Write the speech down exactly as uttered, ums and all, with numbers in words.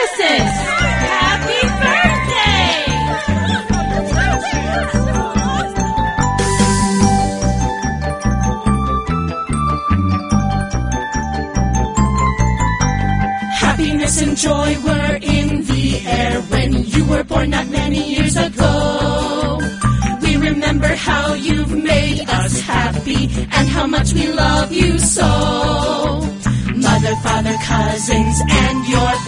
Genesis! Happy birthday! Happiness and joy were in the air when you were born not many years ago. We remember how you've made us happy and how much we love you so. Mother, father, cousins, and your